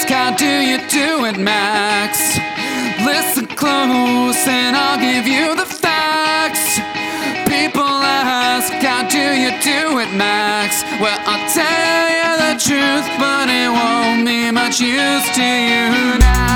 ask, how do you do it, Max? Listen close and I'll give you the facts. People ask, how do you do it, Max? Well, I'll tell you the truth, but it won't be much use to you now.